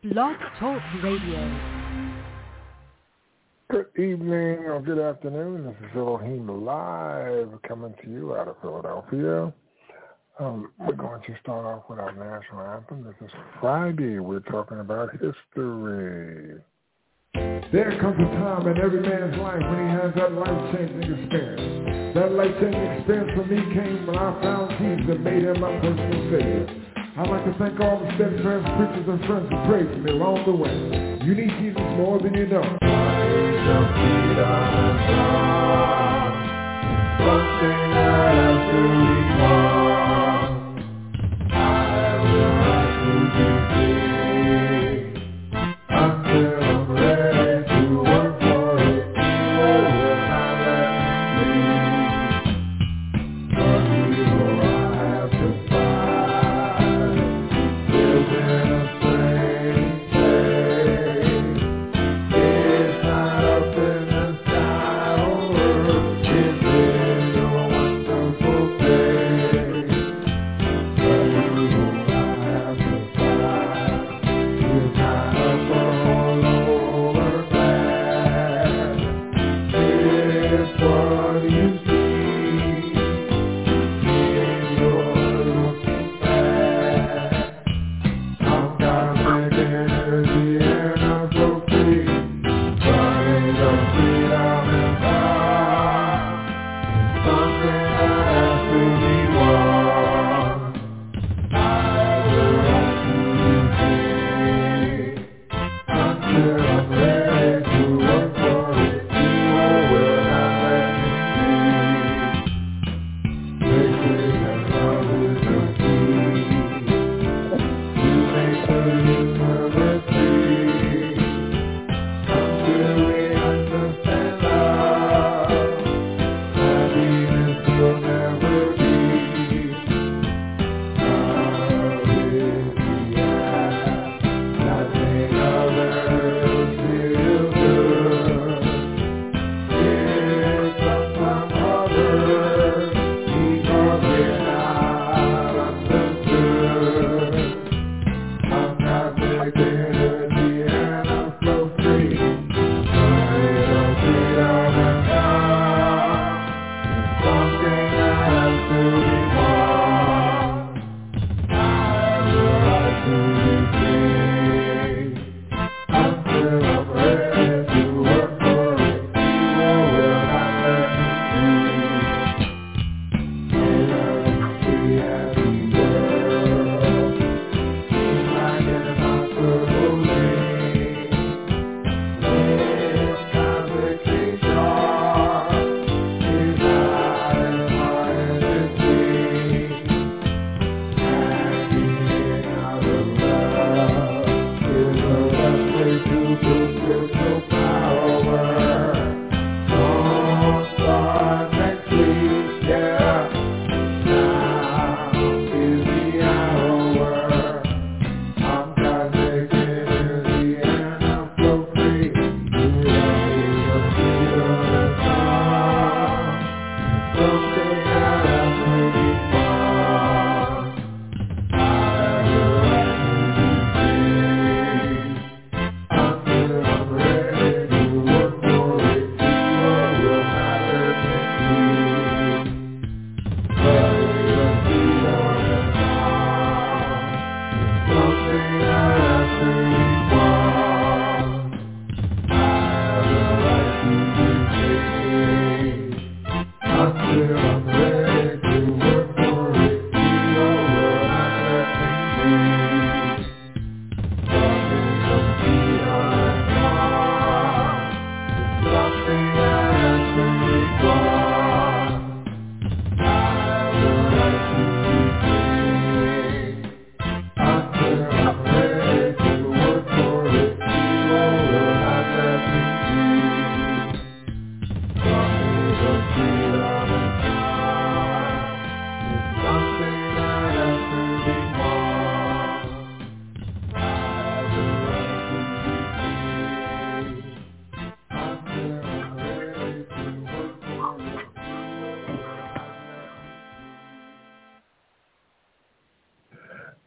Blog Talk Radio. Good evening or good afternoon. This is Elohim Live coming to you out of Philadelphia. We're going to start off with our national anthem. This is Friday. We're talking about history. There comes a time in every man's life when he has that life-changing experience. That life-changing experience for me came when I found Jesus and made him my personal Savior. I'd like to thank all the steadfast preachers and friends who prayed for me along the way. You need Jesus more than you know. Something that has to be won. I will have to be free until I'm ready to work for it. Evil will not let me leave. But evil I have to fight. Live in a strange place. It's not up in the sky or earth. It's in your wonderful face.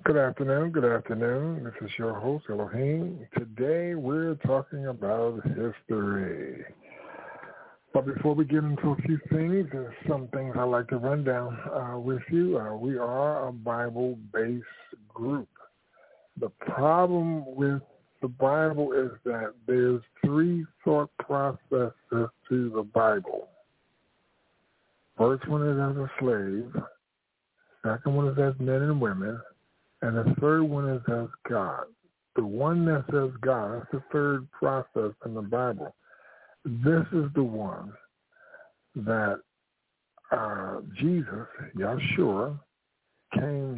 Good afternoon. Good afternoon. This is your host, Elohim. Today we're talking about history. But before we get into a few things, there's some things I'd like to run down with you. We are a Bible-based group. The problem with the Bible is that there's three thought processes to the Bible. First one is as a slave. Second one is as men and women. And the third one is as God. The one that says God, that's the third process in the Bible. This is the one that Jesus, Yahshua, came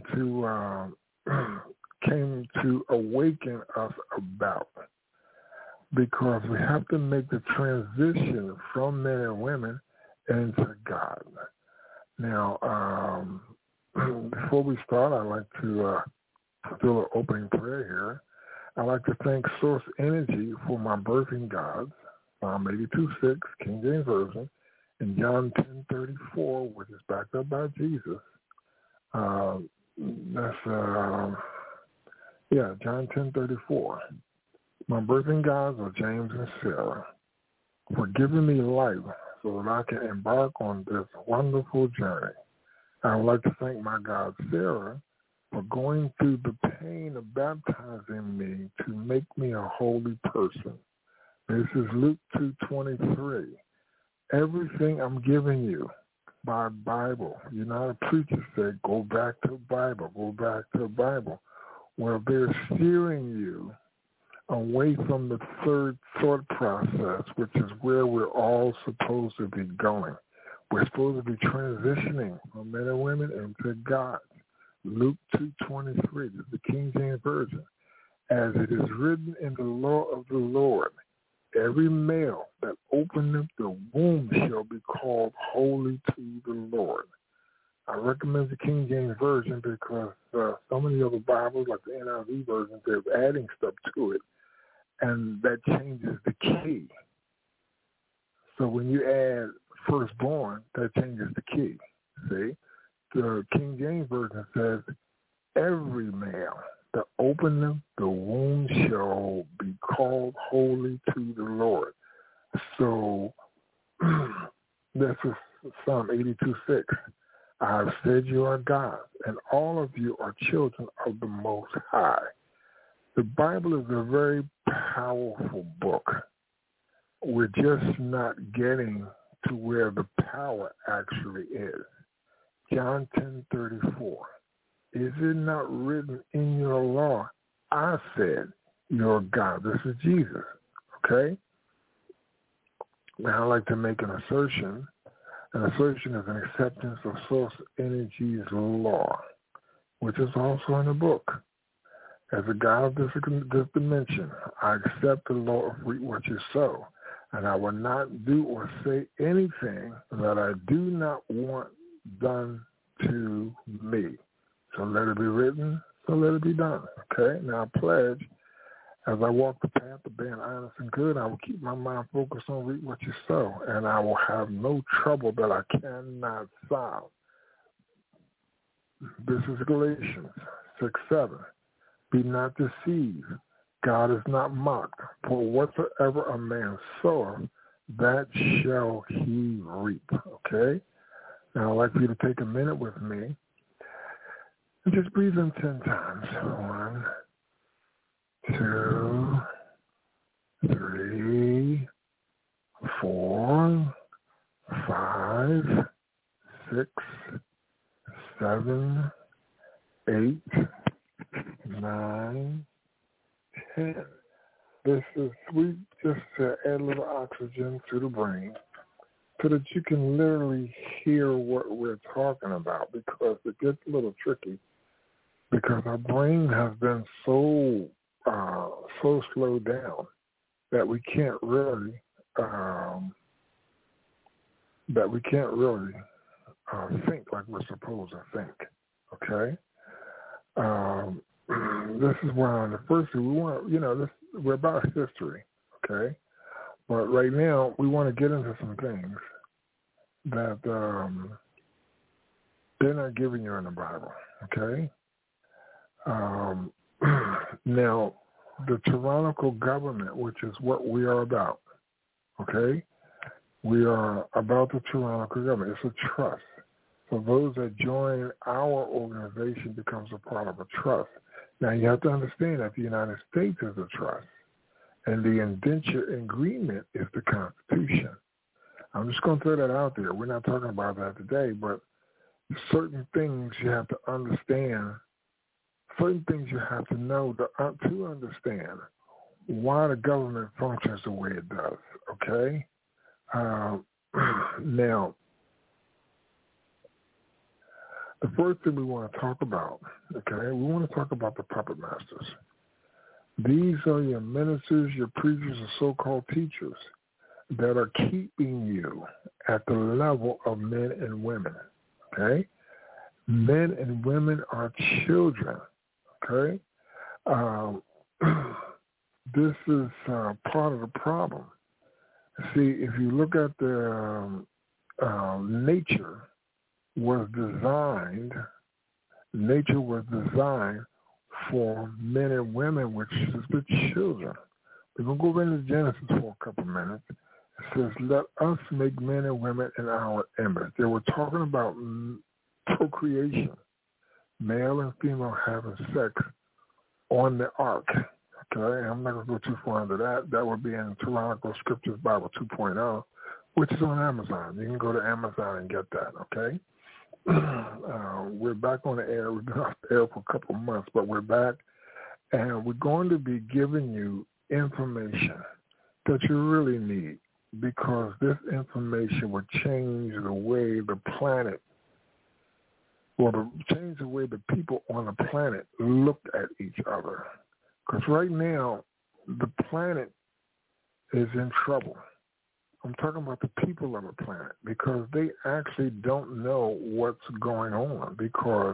to awaken us about, because we have to make the transition from men and women into God. Now, before we start, I'd like to do an opening prayer here. I'd like to thank Source Energy for my birthing gods, Psalm 82:6, King James Version, and John 10:34, which is backed up by Jesus. John 10:34. My birthing gods are James and Sarah, for giving me life so that I can embark on this wonderful journey. I would like to thank my God, Sarah, for going through the pain of baptizing me to make me a holy person. This is Luke 2:23. Everything I'm giving you by Bible. You're not a preacher said, go back to the Bible, go back to the Bible. Well, they're steering you away from the third thought process, which is where we're all supposed to be going. We're supposed to be transitioning from men and women into God. Luke 2:23, this is the King James Version. As it is written in the law of the Lord, every male that openeth the womb shall be called holy to the Lord. I recommend the King James Version because some of the other Bibles, like the NIV version, they're adding stuff to it, and that changes the key. So when you add firstborn, that changes the key. See? The King James Version says, every male that openeth the womb shall be called holy to the Lord. So this is Psalm 82:6. I have said you are God, and all of you are children of the Most High. The Bible is a very powerful book. We're just not getting to where the power actually is. John 10:34. Is it not written in your law? I said, you're God. This is Jesus. Okay? Now I'd like to make an assertion. An assertion is an acceptance of Source Energy's law, which is also in the book. As a God of this dimension, I accept the law of reap what you sow, and I will not do or say anything that I do not want done to me. So let it be written, so let it be done. Okay? Now I pledge, as I walk the path of being honest and good, I will keep my mind focused on reap what you sow, and I will have no trouble that I cannot solve. This is Galatians 6:7. Be not deceived. God is not mocked. For whatsoever a man soweth, that shall he reap. Okay? Now I'd like for you to take a minute with me and just breathe in 10 times. 1, 2, 3, 4, 5, 6, 7, 8, 9, 10. This is sweet just to add a little oxygen to the brain so that you can literally hear what we're talking about, because it gets a little tricky because our brain has been so slowed down that we can't really think like we're supposed to think. Okay. This is why on the first we want, we're about history. Okay. But right now we want to get into some things that they're not giving you in the Bible. Okay. Now, the tyrannical government, which is what we are about, okay? We are about the tyrannical government. It's a trust. So those that join our organization becomes a part of a trust. Now, you have to understand that the United States is a trust, and the indenture agreement is the Constitution. I'm just going to throw that out there. We're not talking about that today, but certain things you have to understand, certain things you have to know to understand why the government functions the way it does, okay? Now, the first thing we want to talk about, okay, we want to talk about the puppet masters. These are your ministers, your preachers, and so-called teachers that are keeping you at the level of men and women, okay? Men and women are children, okay? This is part of the problem. See, if you look at the nature was designed for men and women, which is the children. We're going to go into Genesis for a couple minutes. It says, let us make men and women in our image. They were talking about procreation, male and female having sex on the ark. Okay, I'm not going to go too far into that. That would be in Tyrannical Scriptures Bible 2.0, which is on Amazon. You can go to Amazon and get that, okay? We're back on the air. We've been off the air for a couple of months, but we're back, and we're going to be giving you information that you really need, because this information will change the way the planet, or change the way the people on the planet look at each other. Because right now, the planet is in trouble. I'm talking about the people of the planet, because they actually don't know what's going on, because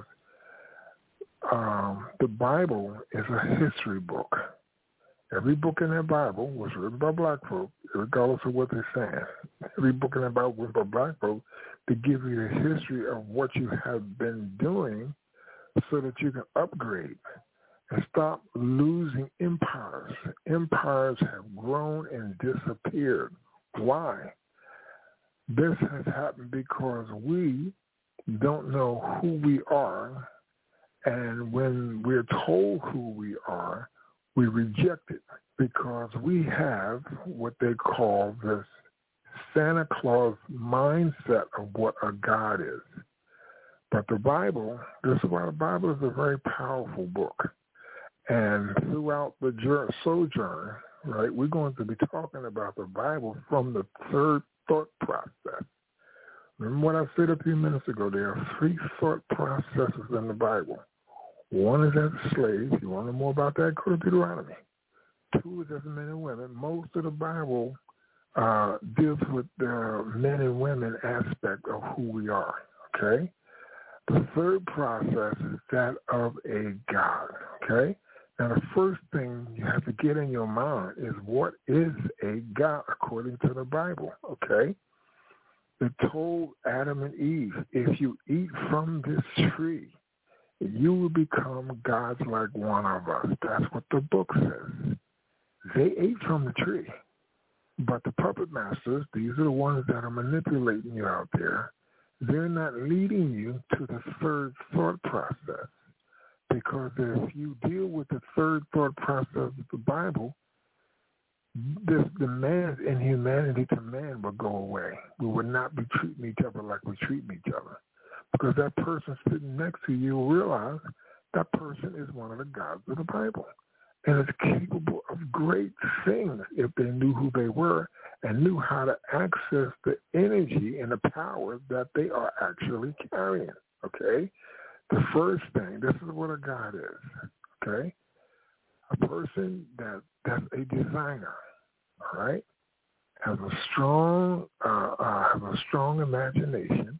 the Bible is a history book. Every book in that Bible was written by black folk, regardless of what they're saying. Every book in that Bible was by black folk to give you the history of what you have been doing so that you can upgrade and stop losing empires. Empires have grown and disappeared. Why? This has happened because we don't know who we are, and when we're told who we are, we reject it, because we have what they call this Santa Claus mindset of what a God is. But the Bible, this is why the Bible is a very powerful book. And throughout the sojourn, right, we're going to be talking about the Bible from the third thought process. Remember what I said a few minutes ago? There are three thought processes in the Bible. One is as a slave. You want to know more about that? Go to Deuteronomy. Two is as men and women. Most of the Bible deals with the men and women aspect of who we are, okay? The third process is that of a God, okay? Now, the first thing you have to get in your mind is, what is a God according to the Bible, okay? It told Adam and Eve, if you eat from this tree, you will become gods like one of us. That's what the book says. They ate from the tree. But the puppet masters, these are the ones that are manipulating you out there, they're not leading you to the third thought process. Because if you deal with the third thought process of the Bible, this demands in humanity to man will go away. We will not be treating each other like we treat each other. Because that person sitting next to you will realize that person is one of the gods of the Bible. And is capable of great things if they knew who they were and knew how to access the energy and the power that they are actually carrying, okay? The first thing, this is what a God is, okay? A person that's a designer, all right, has a strong imagination,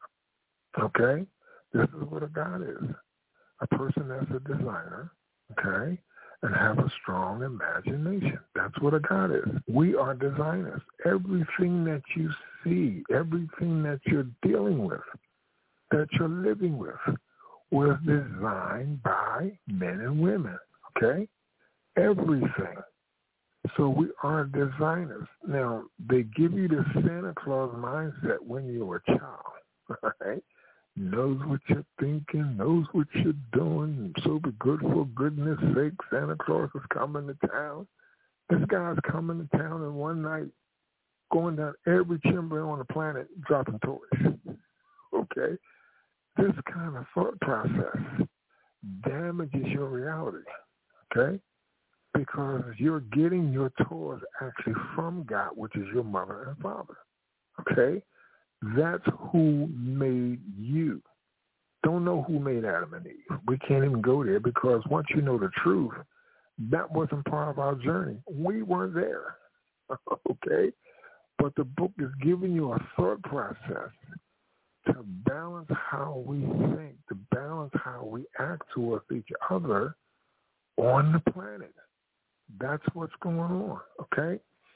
okay? This is what a God is. A person that's a designer, okay, and have a strong imagination. That's what a God is. We are designers. Everything that you see, everything that you're dealing with, that you're living with, was designed by men and women, okay? Everything. So we are designers. Now, they give you the Santa Claus mindset when you're a child, all right? Knows what you're thinking, knows what you're doing, so be good for goodness sake. Santa Claus is coming to town. This guy's coming to town in one night, going down every chimney on the planet, dropping toys, okay? This kind of thought process damages your reality, okay? Because you're getting your toys actually from God, which is your mother and father, okay? That's who made you. Don't know who made Adam and Eve. We can't even go there because once you know the truth, that wasn't part of our journey. We weren't there, okay? But the book is giving you a thought process to balance how we think, to balance how we act towards each other on the planet. That's what's going on, okay?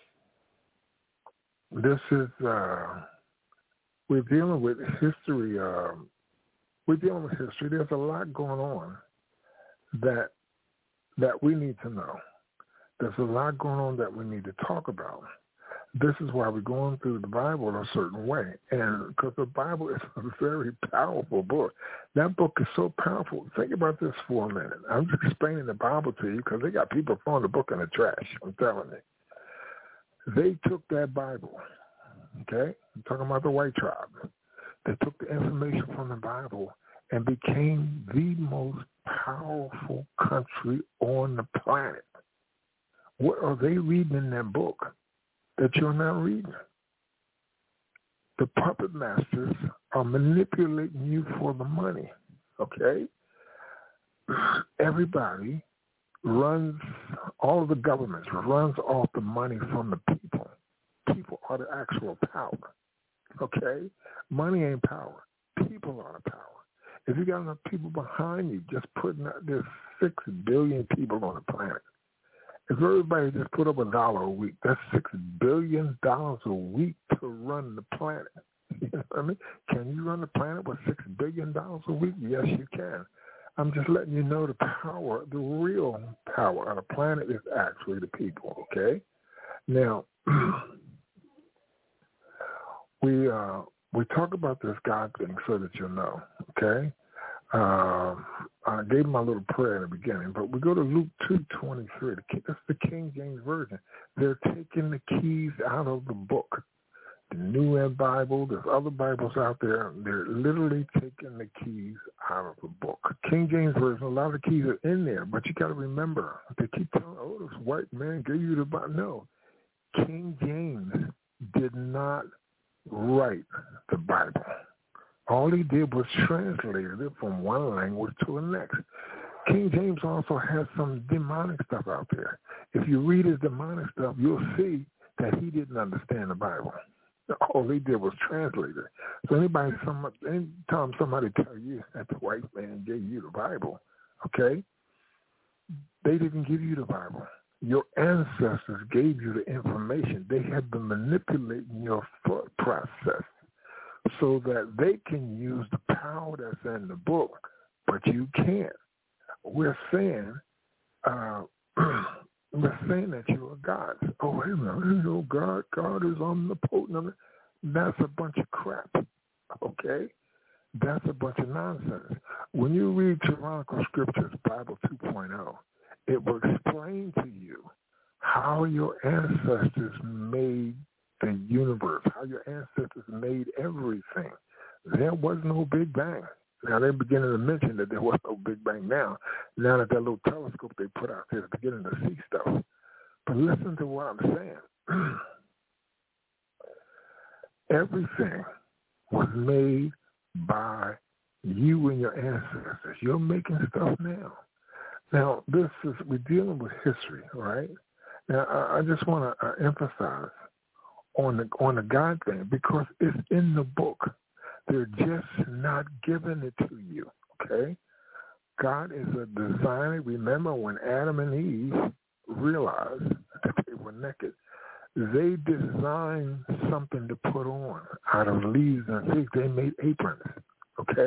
This is, we're dealing with history. There's a lot going on that we need to know. There's a lot going on that we need to talk about. This is why we're going through the Bible in a certain way. And because the Bible is a very powerful book. That book is so powerful. Think about this for a minute. I'm just explaining the Bible to you because they got people throwing the book in the trash. I'm telling you. They took that Bible, okay? I'm talking about the white tribe. They took the information from the Bible and became the most powerful country on the planet. What are they reading in that book that you're not reading? The puppet masters are manipulating you for the money, okay? Everybody runs, all of the governments runs off the money from the people. People are the actual power, okay? Money ain't power. People are the power. If you got enough people behind you just putting out, there's 6 billion people on the planet. If everybody just put up $1 a week, that's $6 billion a week to run the planet. You know what I mean? Can you run the planet with $6 billion a week? Yes, you can. I'm just letting you know the power, the real power of the planet is actually the people, okay? Now, we talk about this God thing so that you'll know, okay? I gave my little prayer in the beginning, but we go to Luke 2:23. That's the King James Version. They're taking the keys out of the book. The New Ed Bible, there's other Bibles out there. They're literally taking the keys out of the book. King James Version, a lot of the keys are in there, but you got to remember, they keep telling, oh, this white man gave you the Bible. No, King James did not write the Bible. All he did was translated it from one language to the next. King James also has some demonic stuff out there. If you read his demonic stuff, you'll see that he didn't understand the Bible. All he did was translate it. So anytime somebody tell you that the white man gave you the Bible, okay, they didn't give you the Bible. Your ancestors gave you the information. They have been manipulating your thought process so that they can use the power that's in the book, but you can't. We're saying that you are God. Oh, wait a minute, you know, God is omnipotent. That's a bunch of crap, okay? That's a bunch of nonsense. When you read Tyrannical Scriptures, Bible 2.0, it will explain to you how your ancestors made the universe, how your ancestors made everything. There was no Big Bang. Now, they're beginning to mention that there was no Big Bang now. Now that little telescope they put out there is beginning to see stuff. But listen to what I'm saying. Everything was made by you and your ancestors. You're making stuff now. Now, we're dealing with history, all right? Now, I just want to emphasize on the God thing because it's in the book. They're just not giving it to you, okay? God is a designer. Remember when Adam and Eve realized that they were naked, they designed something to put on out of leaves and figs. They made aprons, okay?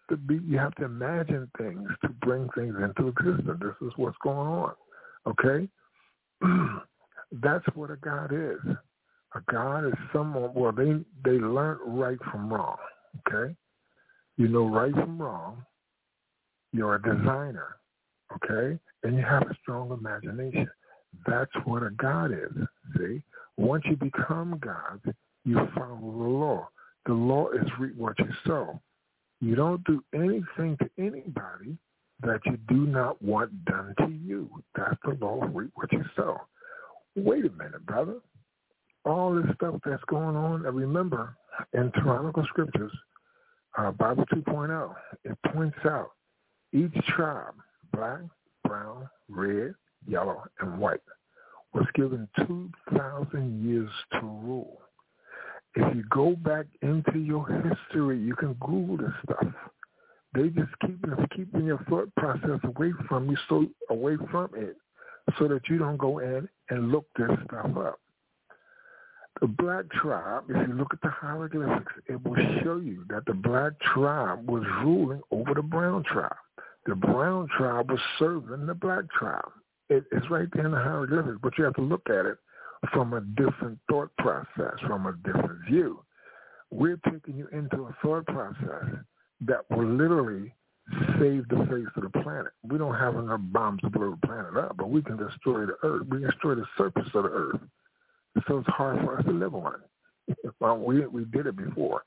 to imagine things to bring things into existence. This is what's going on. Okay? That's what a God is. A God is someone, well, they learn right from wrong. Okay? You know right from wrong. You're a designer. Okay? And you have a strong imagination. That's what a God is. See? Once you become God, you follow the law. The law is reap what you sow. You don't do anything to anybody that you do not want done to you. That's the law of reap what you sow. Wait a minute, brother. All this stuff that's going on, and remember, in Tyrannical Scriptures, Bible 2.0, it points out each tribe, black, brown, red, yellow, and white, was given 2,000 years to rule. If you go back into your history, you can Google this stuff. They just keeping your thought process away from you, so away from it, so that you don't go in and look this stuff up. The black tribe, if you look at the hieroglyphics, it will show you that the black tribe was ruling over the brown tribe. The brown tribe was serving the black tribe. It's right there in the hieroglyphics, but you have to look at it from a different thought process, from a different view. We're taking you into a thought process that will literally save the face of the planet. We don't have enough bombs to blow the planet up, but we can destroy the earth. We can destroy the surface of the earth. So it's hard for us to live on it. Well, we did it before.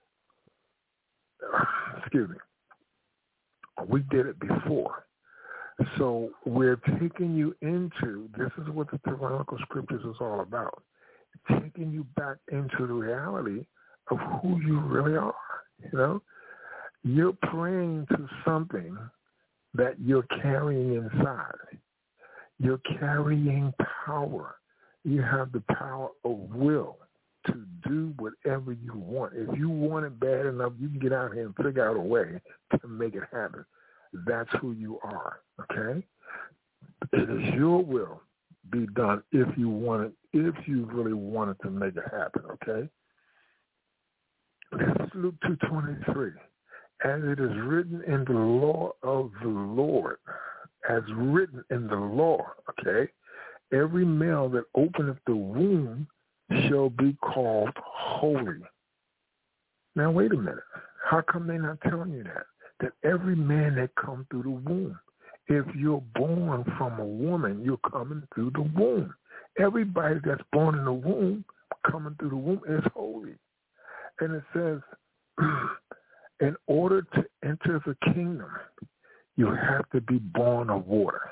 Excuse me. We did it before. So we're taking you into, this is what the Tyrannical Scriptures is all about, taking you back into the reality of who you really are. You know, you're praying to something that you're carrying inside. You're carrying power. You have the power of will to do whatever you want. If you want it bad enough, you can get out here and figure out a way to make it happen. That's who you are, okay? It is your will be done if you want it, if you really wanted to make it happen, okay? This is Luke 2:23. As it is written in the law of the Lord, as written in the law, okay? Every male that openeth the womb shall be called holy. Now, wait a minute. How come they're not telling you that? That every man that comes through the womb, if you're born from a woman, you're coming through the womb. Everybody that's born in the womb, coming through the womb, is holy. And it says, in order to enter the kingdom, you have to be born of water.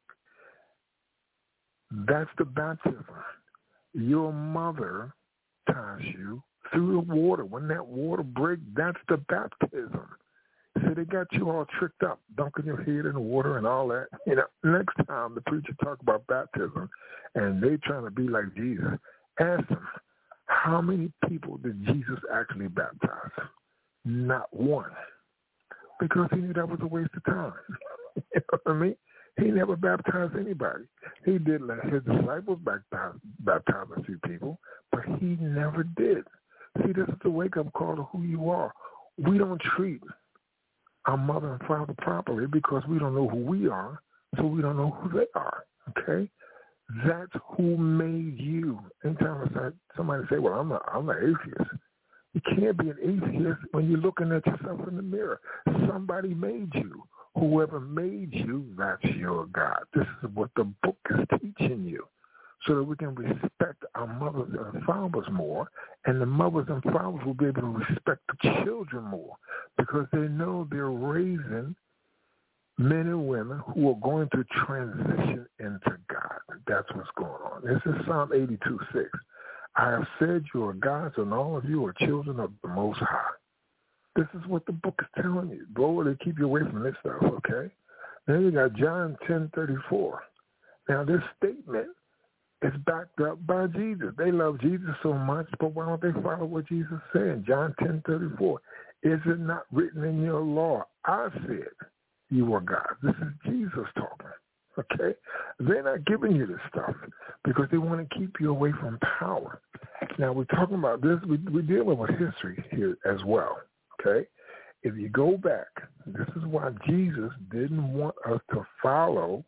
That's the baptism. Your mother ties you through the water. When that water breaks, that's the baptism. See, they got you all tricked up, dunking your head in the water and all that. You know, next time the preacher talk about baptism and they trying to be like Jesus, ask them, how many people did Jesus actually baptize? Not one. Because he knew that was a waste of time. You know what I mean? He never baptized anybody. He did let his disciples baptize a few people, but he never did. See, this is the wake-up call to who you are. We don't treat our mother and father properly because we don't know who we are, so we don't know who they are, okay? That's who made you. Anytime somebody say, well, I'm an atheist. You can't be an atheist when you're looking at yourself in the mirror. Somebody made you. Whoever made you, that's your God. This is what the book is teaching you so that we can respect our mothers and fathers more, and the mothers and fathers will be able to respect the children more because they know they're raising men and women who are going to transition into God. That's what's going on. This is Psalm 82:6. I have said you are gods, and all of you are children of the Most High. This is what the book is telling you. Boy, they keep you away from this stuff, okay? Then you got John 10:34. Now, this statement is backed up by Jesus. They love Jesus so much, but why don't they follow what Jesus said? John 10:34. Is it not written in your law? I said you are God. This is Jesus talking, okay? They're not giving you this stuff because they want to keep you away from power. Now, we're talking about this. We're dealing with history here as well. Okay, if you go back This is why Jesus didn't want us to follow.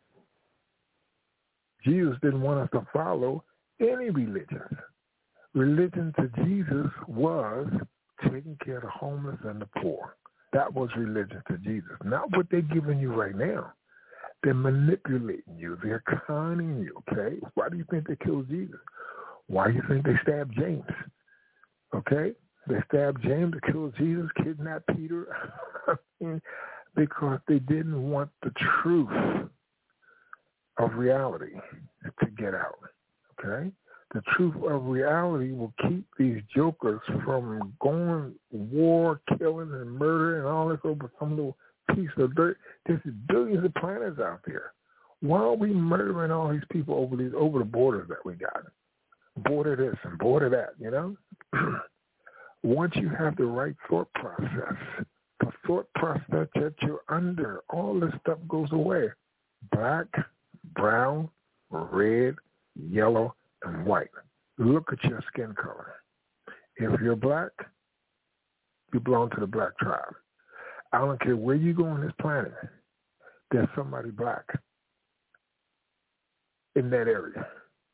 Jesus didn't want us to follow any religions. Religion to Jesus was taking care of the homeless and the poor. That was religion to Jesus. Not what they're giving you right now. They're manipulating you. They're conning you, okay? Why do you think they killed Jesus? Why do you think they stabbed James? Okay? They stabbed James to kill Jesus, kidnapped Peter, because they didn't want the truth of reality to get out, okay? The truth of reality will keep these jokers from going war, killing, and murder and all this over some little piece of dirt. There's billions of planets out there. Why are we murdering all these people over the borders that we got? Border this and border that, you know? Once you have the right thought process, the thought process that you're under, all this stuff goes away. Black, brown, red, yellow, and white. Look at your skin color. If you're black, you belong to the black tribe. I don't care where you go on this planet, there's somebody black in that area.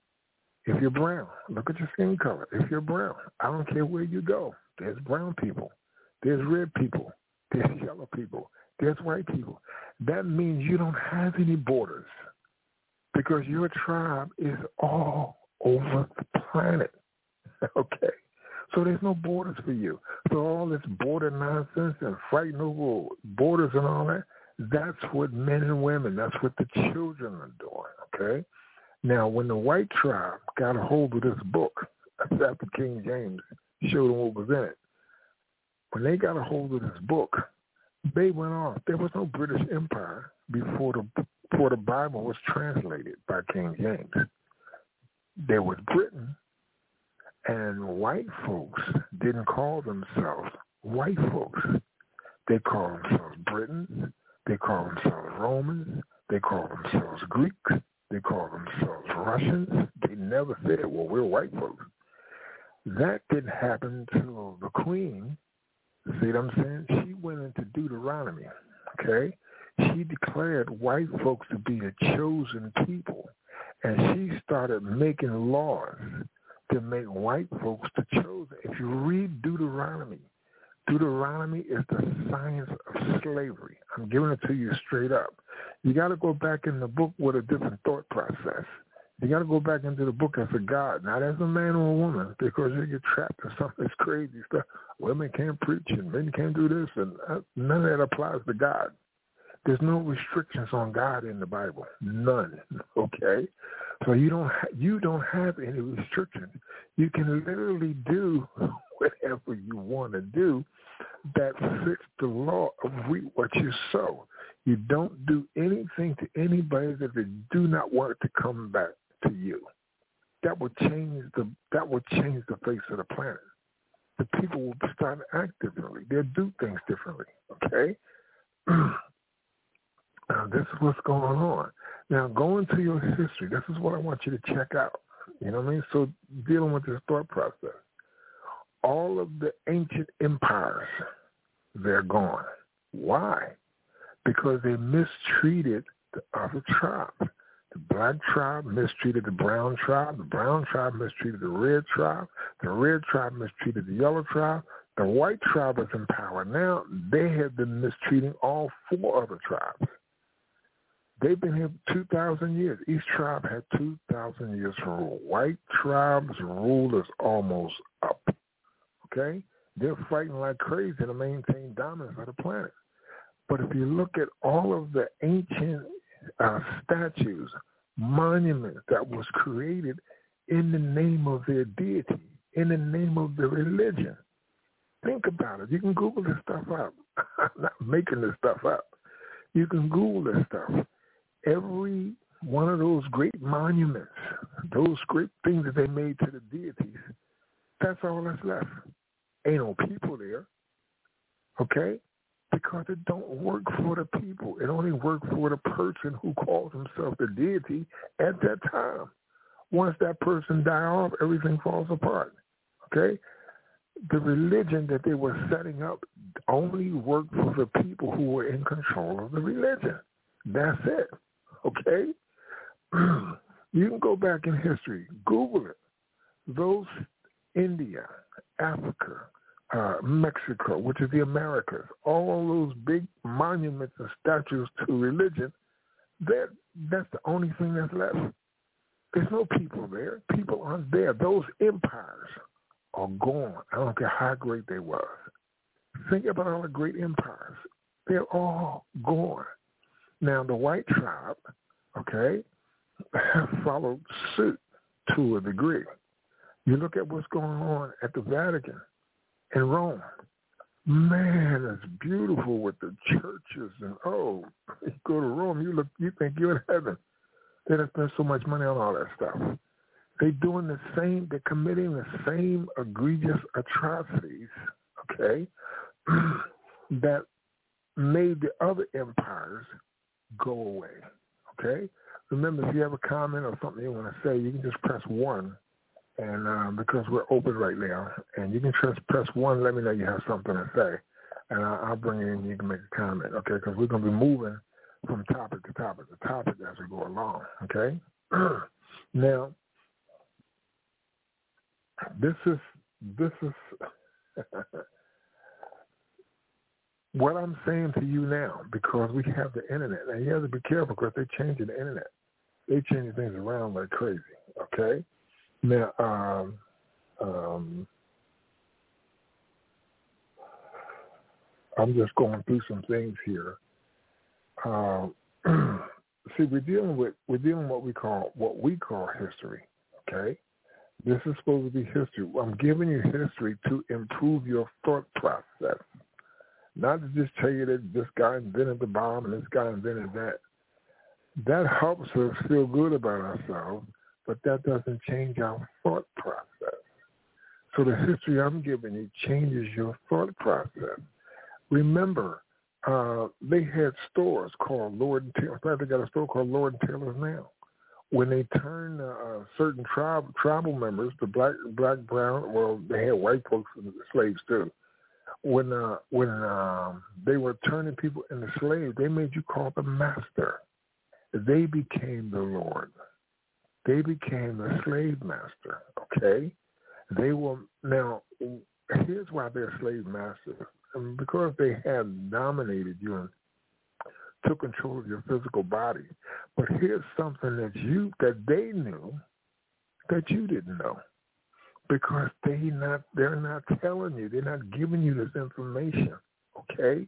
If you're brown, look at your skin color. If you're brown, I don't care where you go. There's brown people. There's red people. There's yellow people. There's white people. That means you don't have any borders because your tribe is all over the planet, okay? So there's no borders for you. So all this border nonsense and fighting over borders and all that, that's what men and women, that's what the children are doing, okay? Now, when the white tribe got a hold of this book, that's after King James showed them what was in it. When they got a hold of this book, they went off. There was no British Empire before the Bible was translated by King James. There was Britain, and white folks didn't call themselves white folks. They called themselves Britons. They called themselves Romans. They called themselves Greeks. They called themselves Russians. They never said, well, we're white folks. That didn't happen till the Queen, see what I'm saying? She went into Deuteronomy, okay? She declared white folks to be a chosen people. And she started making laws to make white folks the chosen. If you read Deuteronomy, Deuteronomy is the science of slavery. I'm giving it to you straight up. You got to go back in the book with a different thought process. You got to go back into the book as a God, not as a man or a woman, because you get trapped in some of this crazy stuff. Women can't preach and men can't do this, and none of that applies to God. There's no restrictions on God in the Bible, none. Okay, so you don't have any restrictions. You can literally do whatever you want to do that fits the law of reap what you sow. You don't do anything to anybody that they do not want it to come back to you. That would change the face of the planet. The people will start to act differently. They'll do things differently. Okay. This is what's going on. Now, going to your history, this is what I want you to check out. You know what I mean? So dealing with this thought process. All of the ancient empires, they're gone. Why? Because they mistreated the other tribes. The black tribe mistreated the brown tribe. The brown tribe mistreated the red tribe. The red tribe mistreated the yellow tribe. The white tribe is in power now. They have been mistreating all four other tribes. They've been here 2,000 years. Each tribe had 2,000 years to rule. White tribes' rule is almost up. Okay? They're fighting like crazy to maintain dominance of the planet. But if you look at all of the ancient statues, monuments that was created in the name of their deity, in the name of their religion, think about it. You can Google this stuff up. I'm not making this stuff up. You can Google this stuff. Every one of those great monuments, those great things that they made to the deities, that's all that's left. Ain't no people there, okay? Because it don't work for the people. It only works for the person who calls himself the deity at that time. Once that person die off, everything falls apart, okay? the religion that they were setting up only worked for the people who were in control of the religion. That's it. Okay? You can go back in history. Google it. Those India, Africa, Mexico, which is the Americas, all those big monuments and statues to religion, that's the only thing that's left. There's no people there. People aren't there. Those empires are gone. I don't care how great they were. Think about all the great empires. They're all gone. Now, the white tribe, okay, have followed suit to a degree. You look at what's going on at the Vatican in Rome. Man, it's beautiful with the churches and you go to Rome, you think you're in heaven. They don't spend so much money on all that stuff. They're committing the same egregious atrocities, okay, that made the other empires go away, okay? Remember, if you have a comment or something you want to say, you can just press 1. And because we're open right now, and you can just press 1, let me know you have something to say. And I'll bring you in, you can make a comment, okay? Because we're going to be moving from topic to topic to topic as we go along, okay? Now, this is what I'm saying to you now, because we have the internet. Now, you have to be careful because they're changing the internet. They're changing things around like crazy, okay? Now, I'm just going through some things here. See, we're dealing with what we call history, okay? This is supposed to be history. I'm giving you history to improve your thought process, not to just tell you that this guy invented the bomb and this guy invented that. That helps us feel good about ourselves, but that doesn't change our thought process. So the history I'm giving you changes your thought process. Remember, they had stores called Lord and Taylor. In fact, they got a store called Lord and Taylor's now. When they turned certain tribal members to black, brown, well, they had white folks and slaves too. When they were turning people into slaves, they made you call them master. They became the Lord. They became the slave master, okay? They were, now, here's why they're slave masters. Because they had dominated you and took control of your physical body. But here's something that they knew that you didn't know. Because they're not telling you, they're not giving you this information, okay?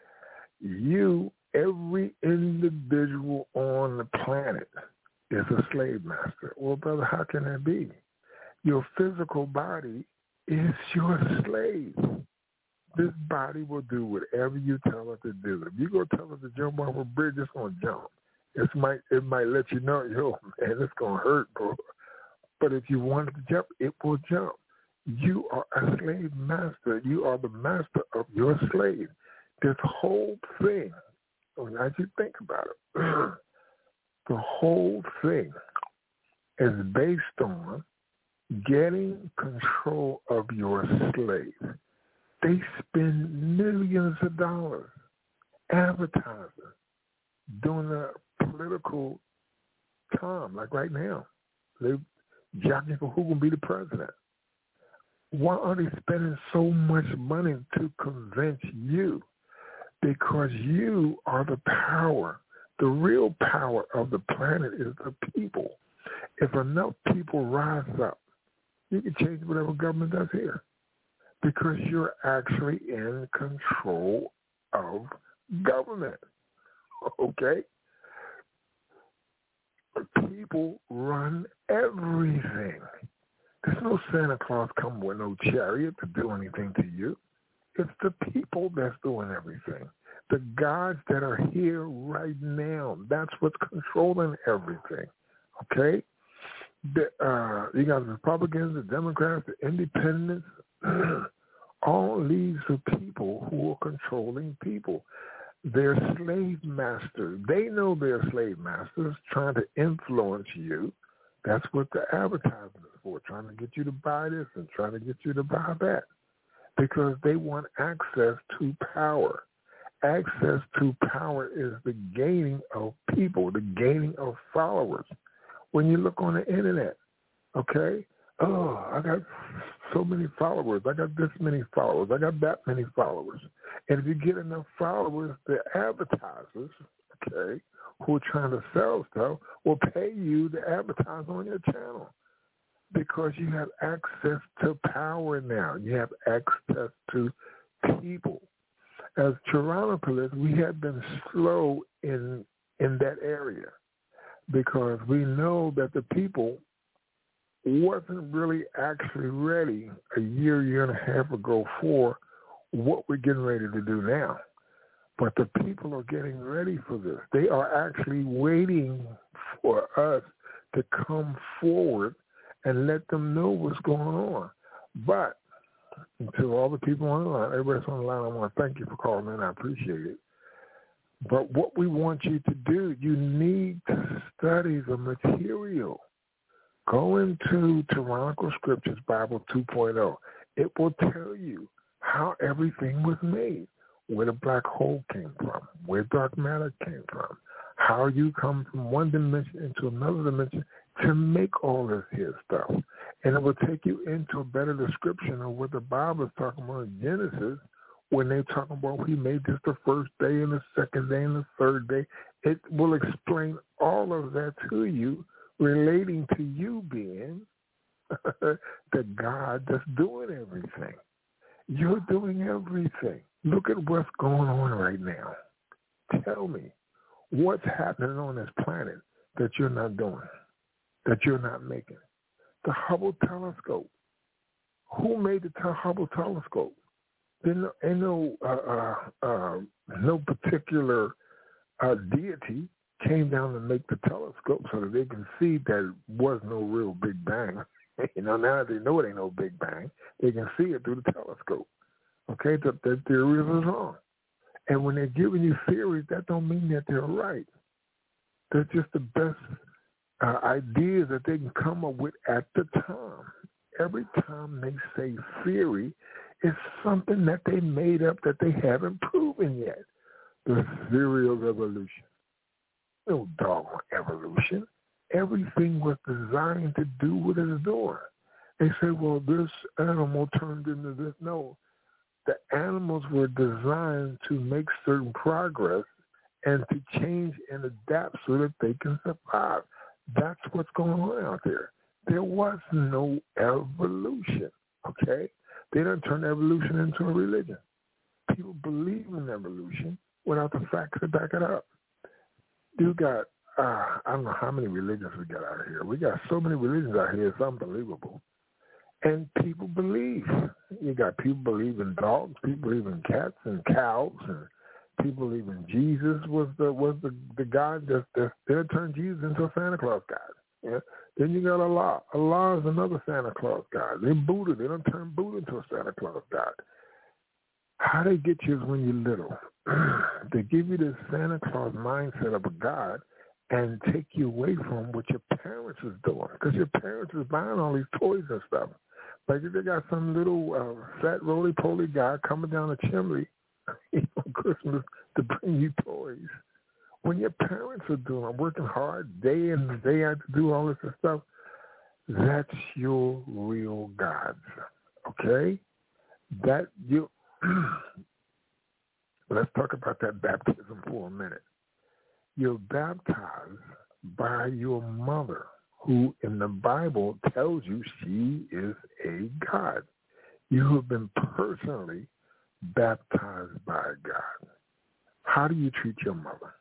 Every individual on the planet is a slave master. Well, brother, how can that be? Your physical body is your slave. This body will do whatever you tell it to do. If you go tell it to jump off a bridge, it's going to jump. It might let you know, man, it's going to hurt, bro. But if you want it to jump, it will jump. You are a slave master. You are the master of your slave. This whole thing, as you think about it, the whole thing is based on getting control of your slave. They spend millions of dollars advertising during a political time, like right now. They're jockeying for who will be the president. Why are they spending so much money to convince you? Because you are the power. The real power of the planet is the people. If enough people rise up, you can change whatever government does here. Because you're actually in control of government, okay? People run everything. There's no Santa Claus coming with no chariot to do anything to you. It's the people that's doing everything. The gods that are here right now, that's what's controlling everything, okay? You got the Republicans, the Democrats, the Independents, all leads of people who are controlling people. They're slave masters. They know they're slave masters trying to influence you. That's what the advertisement is for, trying to get you to buy this and trying to get you to buy that. because they want access to power. Access to power is the gaining of people, the gaining of followers. When you look on the internet, okay, oh, I got so many followers. I got this many followers. I got that many followers. And if you get enough followers, the advertisers, okay, who are trying to sell stuff will pay you to advertise on your channel because you have access to power now. You have access to people. As Toronto police, we have been slow in that area because we know that the people wasn't really actually ready a year and a half ago for what we're getting ready to do now. But the people are getting ready for this. They are actually waiting for us to come forward and let them know what's going on. But to all the people on the line, everybody's on the line, I want to thank you for calling in. I appreciate it. But what we want you to do, you need to study the material. Go into Tyrannical Scriptures Bible 2.0. It will tell you how everything was made, where the black hole came from, where dark matter came from, how you come from one dimension into another dimension to make all this here stuff. And it will take you into a better description of what the Bible is talking about in Genesis when they're talking about he made this the first day and the second day and the third day. It will explain all of that to you relating to you being the God that's doing everything. You're doing everything. Look at what's going on right now. Tell me, what's happening on this planet that you're not doing, that you're not making? The Hubble telescope. Who made the Hubble telescope? There ain't no particular deity came down to make the telescope so that they can see that it was no real Big Bang. Now that they know it ain't no Big Bang, they can see it through the telescope. Okay, that theory is wrong. And when they're giving you theories, that don't mean that they're right. They're just the best ideas that they can come up with at the time. Every time they say theory, it's something that they made up that they haven't proven yet. The theory of evolution. No doggone evolution. Everything was designed to do what it's doing. They say, well, this animal turned into this. No, the animals were designed to make certain progress and to change and adapt so that they can survive. That's what's going on out there. There was no evolution, okay? They don't turn evolution into a religion. People believe in evolution without the facts to back it up. You got, I don't know how many religions we got out here. We got so many religions out here, it's unbelievable. And people believe. You got people believe in dogs, people believe in cats and cows, and people believe in Jesus was the God that turned Jesus into a Santa Claus God. Yeah? Then you got Allah. Allah is another Santa Claus God. Then Buddha, they don't turn Buddha into a Santa Claus God. How they get you is when you're little. They give you this Santa Claus mindset of a God and take you away from what your parents is doing. Because your parents is buying all these toys and stuff. Like if they got some little fat roly-poly guy coming down the chimney on Christmas to bring you toys. When your parents are working hard day in and day out to do all this stuff, that's your real gods, okay? That you. Let's talk about that baptism for a minute. You're baptized by your mother, who in the Bible tells you she is a God. You have been personally baptized by God. How do you treat your mother?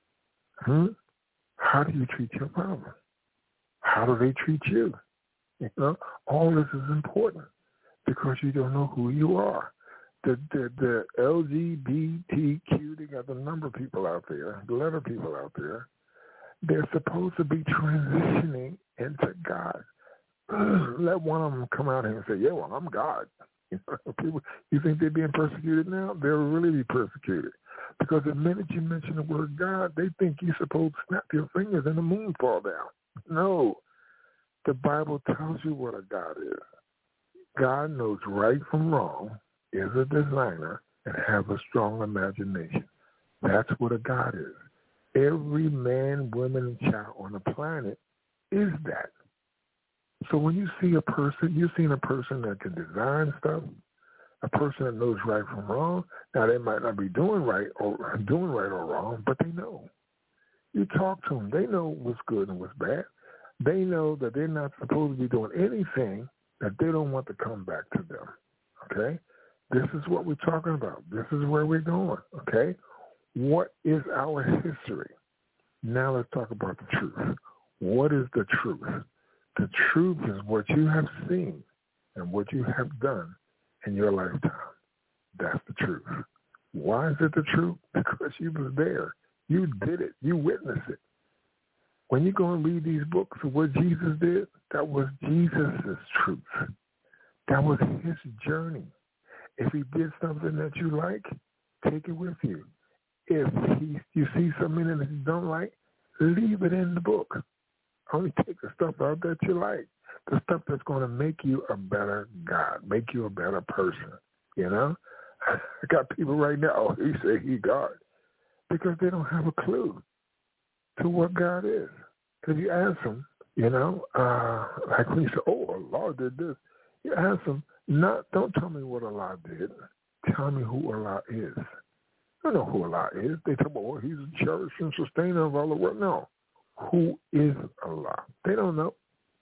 How do you treat your father? How do they treat you? You know, all this is important because you don't know who you are. The LGBTQ, they got the number of people out there, the letter people out there. They're supposed to be transitioning into God. Let one of them come out here and say, yeah, well, I'm God. You know, people, you think they're being persecuted now? They'll really be persecuted. Because the minute you mention the word God, they think you're supposed to snap your fingers and the moon fall down. No. The Bible tells you what a God is. God knows right from wrong, is a designer and have a strong imagination. That's what a God is. Every man, woman, and child on the planet is that. So when you see a person, you've seen a person that can design stuff, a person that knows right from wrong. Now, they might not be doing right or wrong, but they know. You talk to them. They know what's good and what's bad. They know that they're not supposed to be doing anything that they don't want to come back to them, okay? This is what we're talking about. This is where we're going, okay? What is our history? Now let's talk about the truth. What is the truth? The truth is what you have seen and what you have done in your lifetime. That's the truth. Why is it the truth? Because you was there. You did it. You witnessed it. When you go and read these books of what Jesus did, that was Jesus' truth. That was his journey. If he did something that you like, take it with you. If you see something that you don't like, leave it in the book. Only take the stuff out that you like, the stuff that's going to make you a better God, make you a better person, you know? I got people right now, he say he God, because they don't have a clue to what God is. If you ask them, you know, like when you say, oh, Allah did this, you ask them, don't tell me what Allah did. Tell me who Allah is. I don't know who Allah is. They talk about, well, he's a cherisher and sustainer of all the world. No. Who is Allah? They don't know.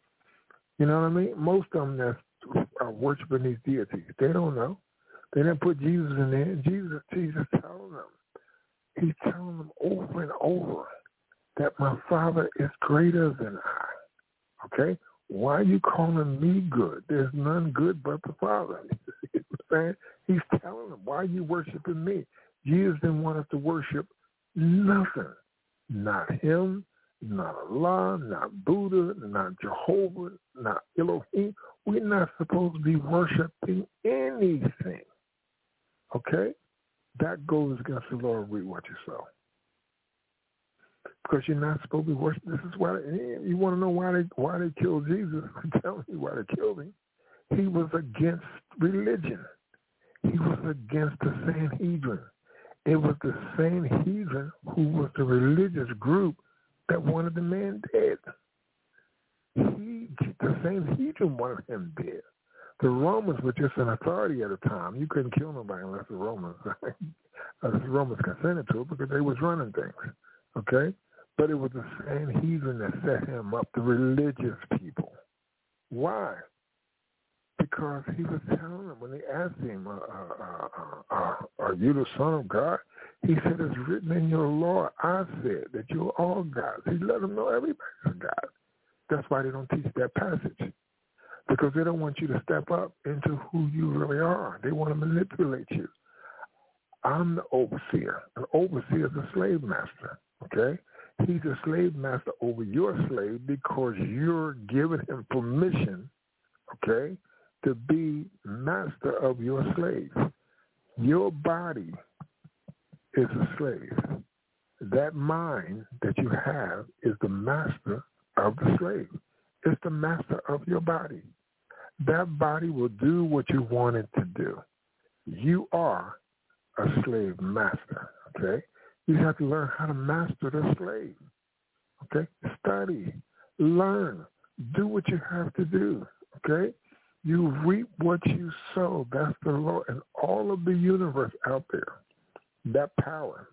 You know what I mean? Most of them that are worshiping these deities, they don't know. They didn't put Jesus in there. Jesus telling them. He's telling them over and over that my Father is greater than I. Okay? Why are you calling me good? There's none good but the Father. You know what I'm saying? He's telling them, why are you worshiping me? Jesus didn't want us to worship nothing. Not him, not Allah, not Buddha, not Jehovah, not Elohim. We're not supposed to be worshiping anything. Okay? That goes against the law of reap what you sow. Because you're not supposed to be worshiping. This is why you want to know why they killed Jesus. I'm telling you why they killed him. He was against religion. He was against the Sanhedrin. It was the Sanhedrin who was the religious group that wanted the man dead. The Sanhedrin wanted him dead. The Romans were just an authority at the time. You couldn't kill nobody unless the Romans consented to it because they was running things. Okay? But it was the Sanhedrin that set him up, the religious people. Why? Because he was telling them, when they asked him, are you the Son of God? He said, it's written in your law, I said that you're all gods. He let them know everybody's a God. That's why they don't teach that passage. Because they don't want you to step up into who you really are. They want to manipulate you. I'm the overseer. An overseer is a slave master, okay? He's a slave master over your slave because you're giving him permission, okay, to be master of your slave. Your body is a slave. That mind that you have is the master of the slave. It's the master of your body. That body will do what you want it to do. You are a slave master, okay? You have to learn how to master the slave, okay? Study, learn, do what you have to do, okay? You reap what you sow. That's the law. And all of the universe out there, that power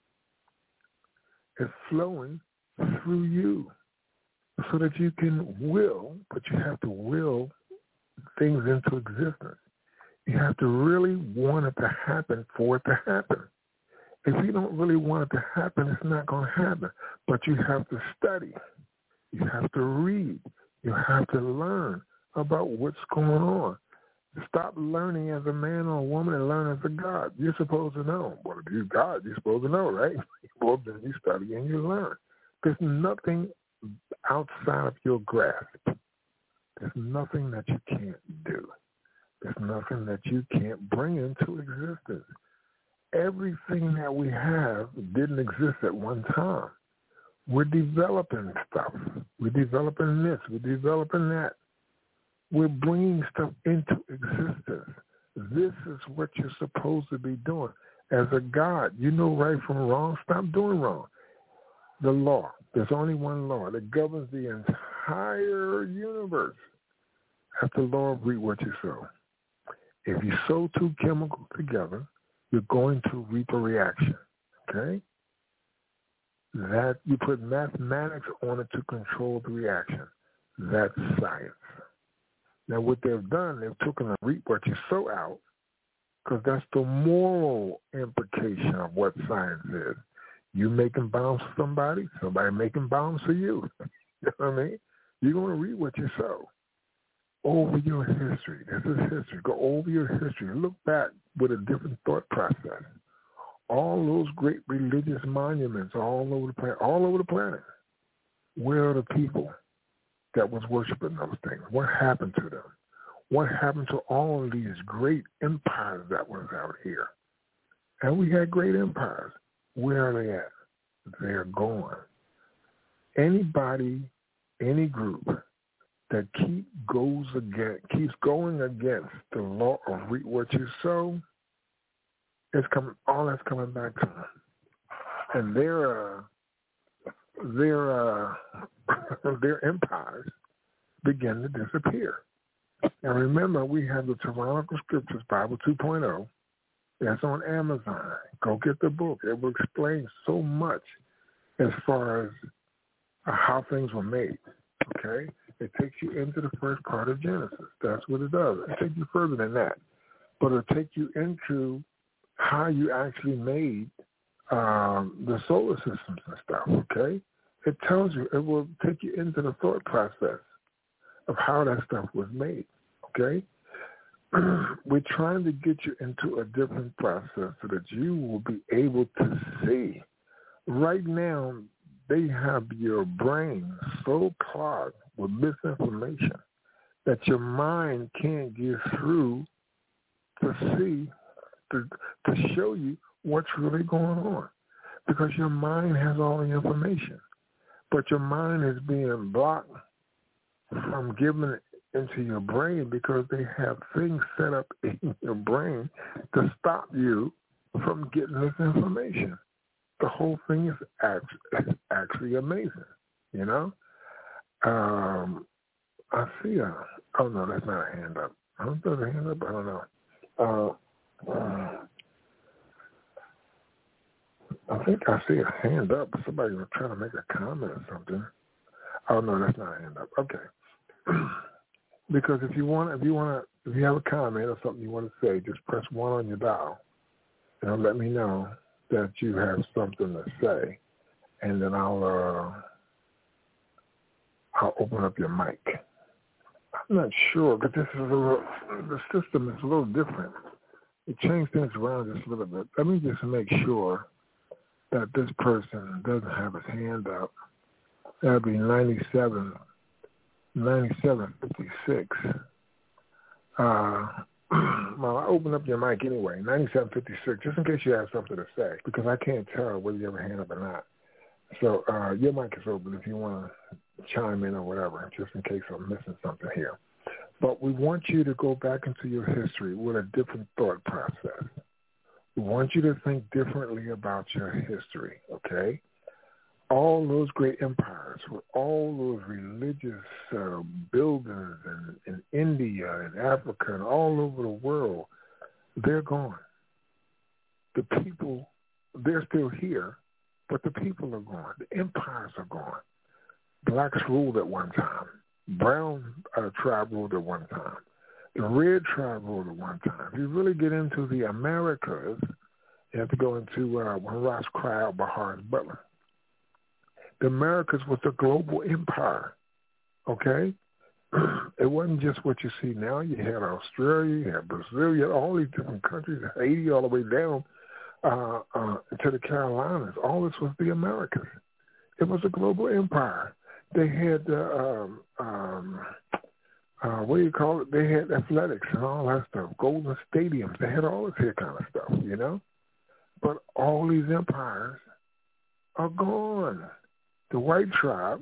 is flowing through you so that you can will, but you have to will things into existence. You have to really want it to happen for it to happen. If you don't really want it to happen, it's not going to happen. But you have to study. You have to read. You have to learn about what's going on. Stop learning as a man or a woman and learn as a God. You're supposed to know. Well, if you're God, you're supposed to know, right? Well, then you study and you learn. There's nothing outside of your grasp. There's nothing that you can't do. There's nothing that you can't bring into existence. Everything that we have didn't exist at one time. We're developing stuff. We're developing this. We're developing that. We're bringing stuff into existence. This is what you're supposed to be doing. As a God, you know right from wrong. Stop doing wrong. The law. There's only one law that governs the entire universe. That's the law of reap what you sow. If you sow two chemicals together, you're going to reap a reaction. Okay? That you put mathematics on it to control the reaction. That's science. Now, what they've done, they've taken the reap what you sow out, because that's the moral implication of what science is. You making bombs for somebody making bombs for you. You know what I mean? You're going to reap what you sow. Over your history. This is history. Go over your history. Look back with a different thought process. All those great religious monuments all over the planet. Where are the people that was worshiping those things? What happened to them? What happened to all of these great empires that was out here? And we had great empires. Where are they at? They're gone. Anybody, any group that keeps going against the law of reap what you sow, all that's coming back to them. And their empires begin to disappear. Now remember, we have the Tyrannical Scriptures, Bible 2.0. That's on Amazon. Go get the book. It will explain so much as far as how things were made. Okay? It takes you into the first part of Genesis. That's what it does. It'll take you further than that. But it'll take you into how you actually made the solar systems and stuff, okay? It tells you, it will take you into the thought process of how that stuff was made, okay? We're trying to get you into a different process so that you will be able to see. Right now, they have your brain so clogged with misinformation that your mind can't get through to see, to show you what's really going on. Because your mind has all the information. But your mind is being blocked from giving it into your brain because they have things set up in your brain to stop you from getting this information. The whole thing is actually amazing, you know? I see oh no, that's not a hand up. I don't know if that's a hand up, I don't know. I think I see a hand up. Somebody was trying to make a comment or something. Oh no, that's not a hand up. Okay. Because if you have a comment or something you want to say, just press 1 on your dial, and it'll let me know that you have something to say, and then I'll open up your mic. I'm not sure, but the system is a little different. It changed things around just a little bit. Let me just make sure that this person doesn't have his hand up. That'll be 9756. Well, I open up your mic anyway, 9756, just in case you have something to say, because I can't tell whether you have a hand up or not. So your mic is open if you want to chime in or whatever, just in case I'm missing something here. But we want you to go back into your history with a different thought process. We want you to think differently about your history, okay? All those great empires with all those religious buildings in India and Africa and all over the world, they're gone. The people, they're still here, but the people are gone. The empires are gone. Blacks ruled at one time. Brown tribe ruled at one time. The red tribe ruled at one time. If you really get into the Americas, you have to go into when Ross cried out by Horace Butler. The Americas was a global empire, okay? It wasn't just what you see now. You had Australia, you had Brazil, you had all these different countries, Haiti all the way down to the Carolinas. All this was the Americas. It was a global empire. They had, what do you call it? They had athletics and all that stuff, golden stadiums. They had all this here kind of stuff, you know? But all these empires are gone. The white tribe,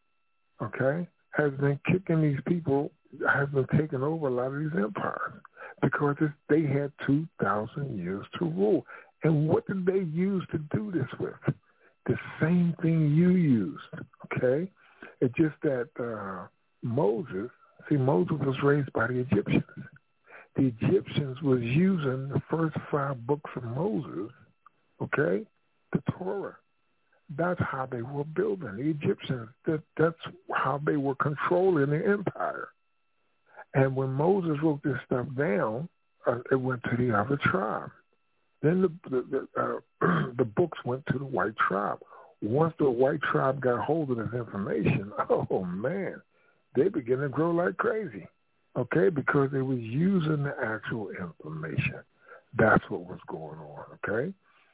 okay, has been kicking these people, has been taking over a lot of these empires. because they had 2,000 years to rule. And what did they use to do this with? The same thing you used, okay? It's just that Moses was raised by the Egyptians. The Egyptians was using the first 5 books of Moses, okay, the Torah. That's how they were building. The Egyptians, that's how they were controlling the empire. And when Moses wrote this stuff down, it went to the other tribe. Then the books went to the white tribe. Once the white tribe got hold of this information, oh, man, they began to grow like crazy, okay, because they was using the actual information. That's what was going on, okay?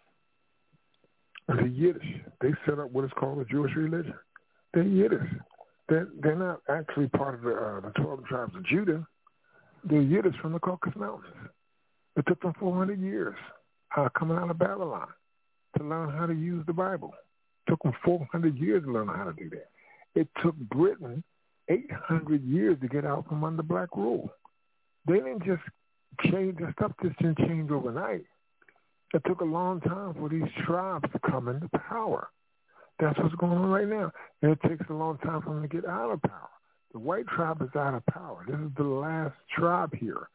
The Yiddish, they set up what is called the Jewish religion. They're Yiddish. They're not actually part of the 12 tribes of Judah. They're Yiddish from the Caucasus Mountains. It took them 400 years coming out of Babylon to learn how to use the Bible. It took them 400 years to learn how to do that. It took Britain 800 years to get out from under black rule. They didn't just change, the stuff just didn't change overnight. It took a long time for these tribes to come into power. That's what's going on right now. And it takes a long time for them to get out of power. The white tribe is out of power. This is the last tribe here.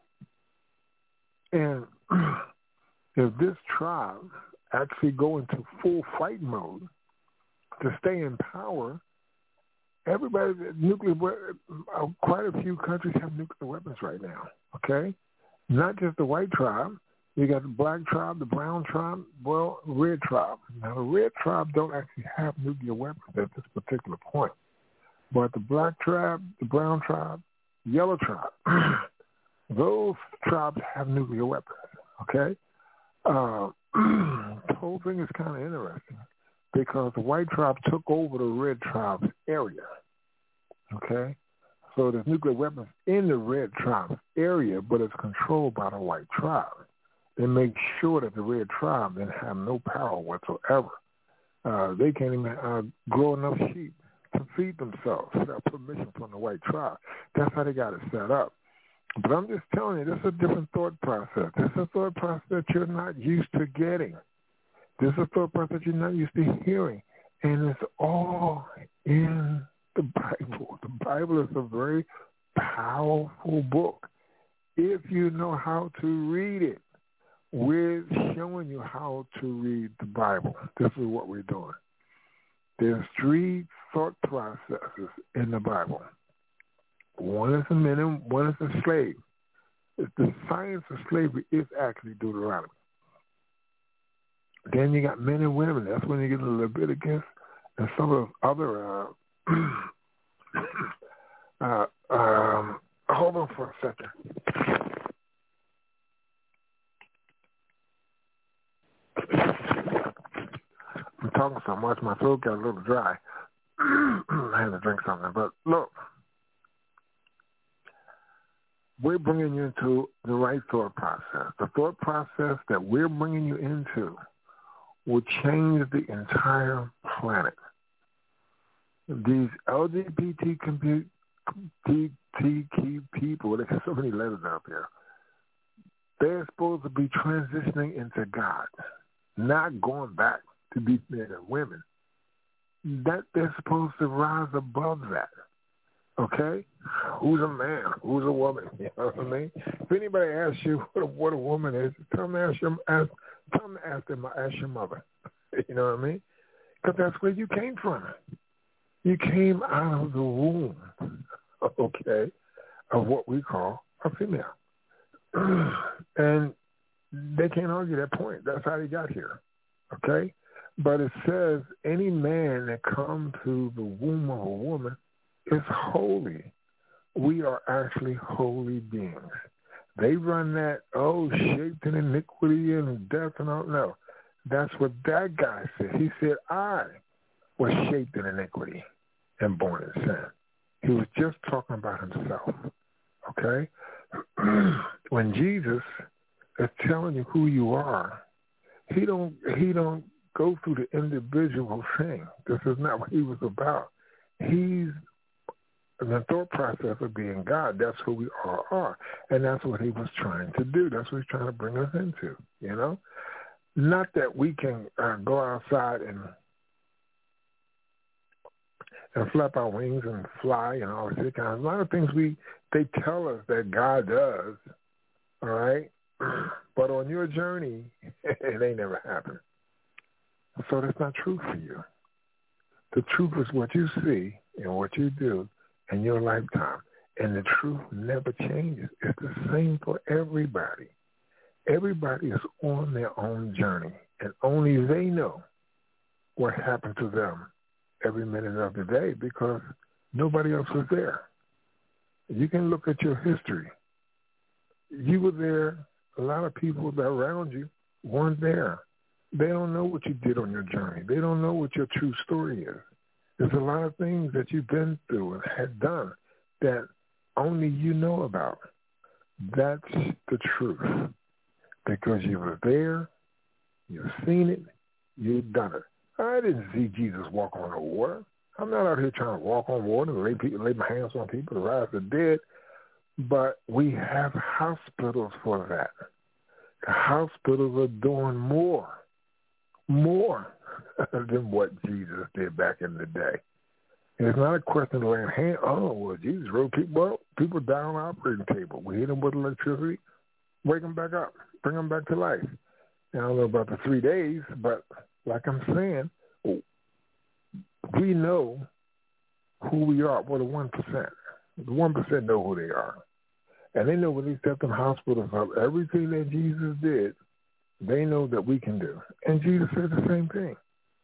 And if this tribe actually go into full fight mode to stay in power, everybody, quite a few countries have nuclear weapons right now, okay? Not just the white tribe. You got the black tribe, the brown tribe, well, red tribe. Now, the red tribe don't actually have nuclear weapons at this particular point. But the black tribe, the brown tribe, yellow tribe, those tribes have nuclear weapons, okay? The whole thing is kind of interesting because the white tribe took over the red tribe's area, okay? So there's nuclear weapons in the red tribe's area, but it's controlled by the white tribe. They make sure that the red tribe didn't have no power whatsoever. They can't even grow enough sheep to feed themselves without permission from the white tribe. That's how they got it set up. But I'm just telling you, this is a different thought process. This is a thought process that you're not used to getting. This is a thought process you're not used to hearing. And it's all in the Bible. The Bible is a very powerful book if you know how to read it. We're showing you how to read the Bible. This is what we're doing. There's 3 thought processes in the Bible. One is a man and one is a slave. The science of slavery is actually Deuteronomy. Then you got men and women. That's when you get a Leviticus and some of the other. Hold on for a second. I'm talking so much, my throat got a little dry. I had to drink something. But look, we're bringing you into the right thought process. The thought process that we're bringing you into will change the entire planet. These LGBT people, there's so many letters out there, they're supposed to be transitioning into God, not going back to be men and women. That they're supposed to rise above that. Okay? Who's a man? Who's a woman? You know what I mean? If anybody asks you what a woman is, tell them to ask your mother. You know what I mean? Because that's where you came from. You came out of the womb, okay, of what we call a female. And they can't argue that point. That's how they got here, okay? But it says any man that comes to the womb of a woman is holy. We are actually holy beings. They run that, shaped in iniquity and death and all. No, that's what that guy said. He said, I was shaped in iniquity and born in sin. He was just talking about himself, okay? When Jesus is telling you who you are, he don't go through the individual thing. This is not what he was about. He's the thought process of being God. That's who we all are. And that's what he was trying to do. That's what he's trying to bring us into, you know? Not that we can go outside and flap our wings and fly and all this kind of. A lot of things they tell us that God does, all right? But on your journey, it ain't never happened. So that's not true for you. The truth is what you see and what you do in your lifetime. And the truth never changes. It's the same for everybody. Everybody is on their own journey, and only they know what happened to them every minute of the day because nobody else was there. You can look at your history. You were there. A lot of people that around you weren't there. They don't know what you did on your journey. They don't know what your true story is. There's a lot of things that you've been through and had done that only you know about. That's the truth. Because you were there, you've seen it, you've done it. I didn't see Jesus walk on the water. I'm not out here trying to walk on water and lay my hands on people to rise the dead. But we have hospitals for that. The hospitals are doing more than what Jesus did back in the day. And it's not a question of laying hands. Oh, well, Jesus wrote people down on the operating table. We hit them with electricity, wake them back up, bring them back to life. And I don't know about the 3 days, but like I'm saying, we know who we are. Well, the 1%. The 1% know who they are. And they know when they step in hospitals up, everything that Jesus did, they know that we can do. And Jesus said the same thing.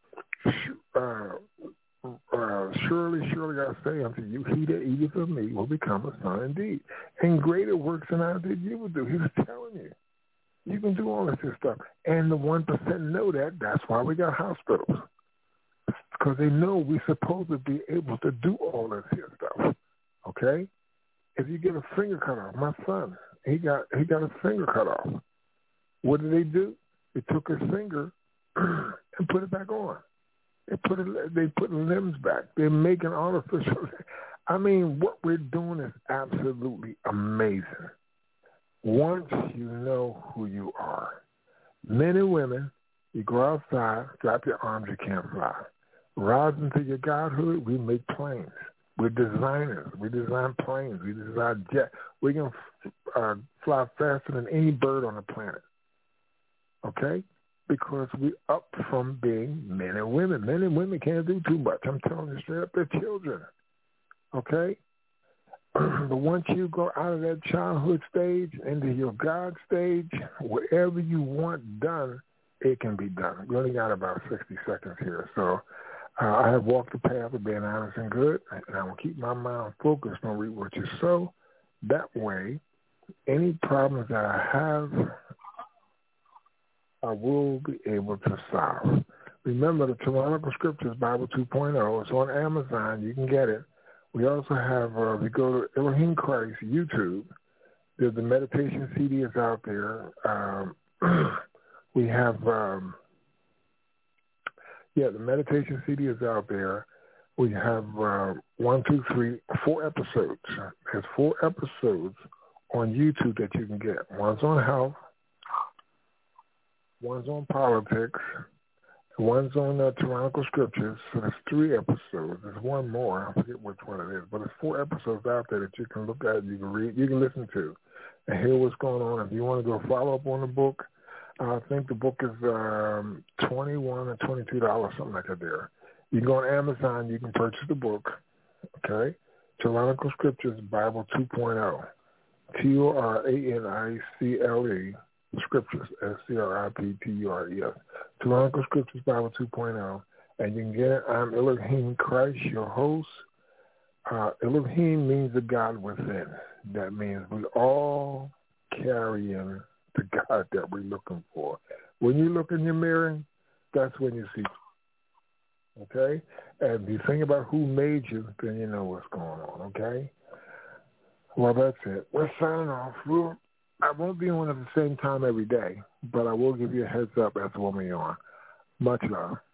Surely I say unto you, he that eateth of me will become a son indeed. And greater works than I did you will do. He was telling you. You can do all this stuff. And the 1% know that. That's why we got hospitals. Because they know we're supposed to be able to do all this here stuff. Okay? If you get a finger cut off, my son, he got a finger cut off. What did they do? They took his finger and put it back on. They put limbs back. They're making artificial. I mean, what we're doing is absolutely amazing. Once you know who you are, men and women, you go outside, drop your arms, you can't fly. Rise into your godhood, we make planes. We're designers. We design planes. We design jets. We can fly faster than any bird on the planet. Okay? Because we up from being men and women. Men and women can't do too much. I'm telling you straight up, they're children. Okay? But once you go out of that childhood stage into your God stage, whatever you want done, it can be done. We only got about 60 seconds here. So I have walked the path of being honest and good, and I will keep my mind focused on reap what you sow. That way, any problems that I have, I will be able to solve. Remember, the Tyrannical Scriptures Bible 2.0. It's on Amazon. You can get it. We also have, we go to Elohim Christ YouTube. There's the meditation CD is out there. We have, the meditation CD is out there. We have 4 episodes. There's 4 episodes on YouTube that you can get. One's on health. One's on politics. One's on Tyrannical Scriptures. So there's 3 episodes. There's one more. I forget which one it is. But there's 4 episodes out there that you can look at, you can read, you can listen to, and hear what's going on. If you want to go follow up on the book, I think the book is $21 or $22, something like that there. You can go on Amazon. You can purchase the book, okay? Tyrannical Scriptures Bible 2.0. TORANICLE Scriptures, SCRIPTURES. Tyrannical Scriptures Bible 2.0. And you can get it. I'm Elohim Christ, your host. Elohim means the God within. That means we all carrying the God that we're looking for. When you look in your mirror, that's when you see. Okay? And if you think about who made you, then you know what's going on, okay? Well, that's it. We're signing off. I won't be on at the same time every day, but I will give you a heads up as to when we're on. Much love.